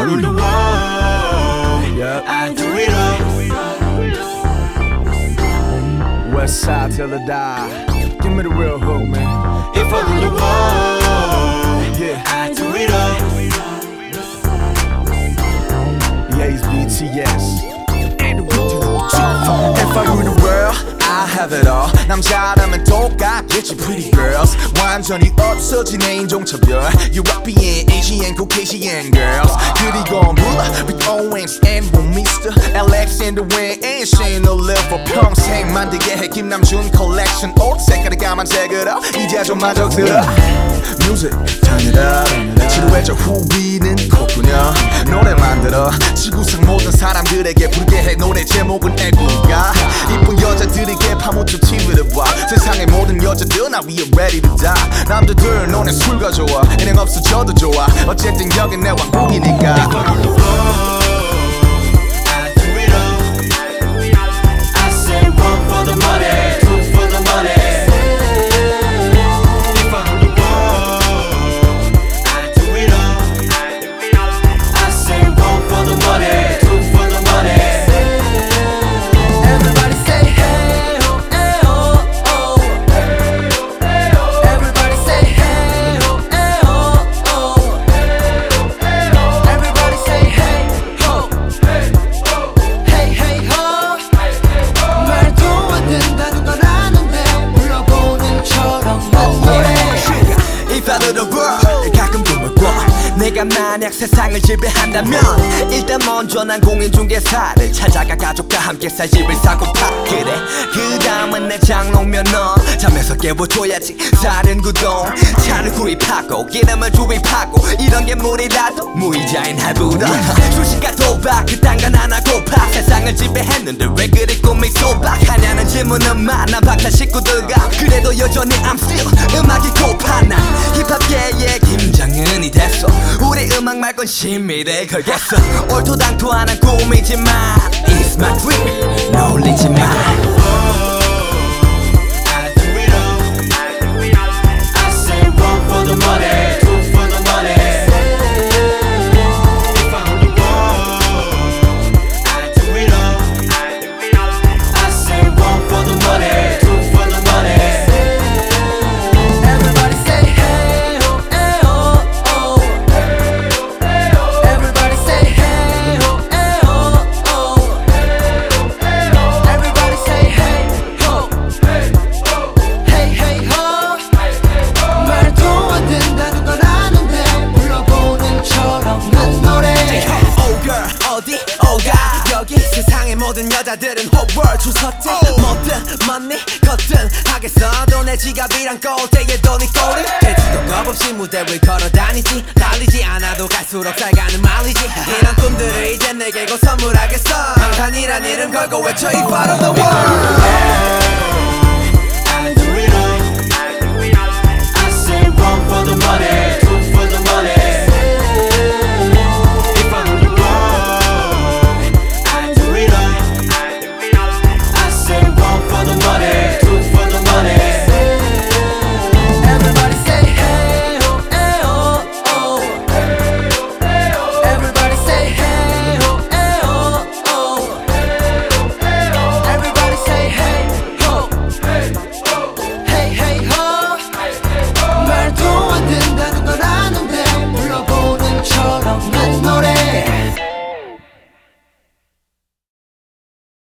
rule the world, I do it all. West side till I die. Give me the real hook, man. If I rule the world, Yeah. I do it all. Yeah, it's BTS. If I rule the world, I have it all. 남자라면 똑같겠지 pretty girls. 완전히 없어진 인종차별. European, Asian, Caucasian girls. 그리고 몰라 with Owens and Mr. Alexander Wang and Shane Oliver. 평생 만들게 해 김남준 컬렉션. 옷 색깔이 까만색으로 이제 좀 만족스러. Music, turn it up. 지루해져 후비는 콧구녕. 노래 만들어 지구상 모든 사람들에게 부르게 해. 노래 제목은 애국가. 이쁜 여자들에게 파묻혀 TV를 봐. 세상의 모든 여자들 나 we are ready to die. 남자들 너네 술 가져와. 일행 없어져도 좋아. 어쨌든 여긴 내 왕국이니까. If I rule the world, I do it all. I say one for the money, two for the money. If I rule the world, I do it all. I say one for the money, two for the money. Everybody say hey ho, hey ho, oh. Everybody say hey ho, hey ho, oh. Everybody say hey ho, hey hey ho. 말도 안 된다는 걸 아는데 물어보는 처럼 난 노래. If I rule the world 가끔 꿈을 꿔 내가 만약 세상을 지배한다면 일단 먼저 난 공인중개사를 찾아가 가족과 함께 살 집을 사고파. 그래 그 다음은 내 장롱면 너 잠에서 깨워줘야지. 다른 구동 차를 구입하고 기름을 주입하고 이런 게 무리라도 무이자인 할부로 수식과 도박 그딴 건 안 하고파. 세상을 지배했는데 왜 그리 꿈이 소박하냐는 질문은 많아. 박사 식구들과 그래도 여전히 I'm still 음악이 고파. 난 힙합계의 김장은이 됐어. 우리 음악 말곤 신미를 걸겠어. 얼토당토하는 꿈이지만 It's my dream 놀리지 마. I do it all. I say one for the money, two for the money. If I rule the world, I do it all. I say one for the money, two for the money. Everybody say hey ho, hey ho, oh. Everybody say hey ho, hey ho, oh. Everybody say hey ho, hey hey ho. 말도 안 된다는 걸 아는데 물어보는 처럼 난 노래. Oh girl 어디 오가 여기 세상의 모든 여자들은 whole world 줄 섰지. 뭐든 money 걷든 하겠어. 내 지갑이랑 꼴대에 돈이 꼬리. 대지도 겁없이 무대를 걸어다니지. 달리지 않아도 갈수록 살가는 말이지. 이런 꿈들을 이제 내게고 선물하겠어. 방탄이란 이름 걸고 외쳐 If I rule the world. I do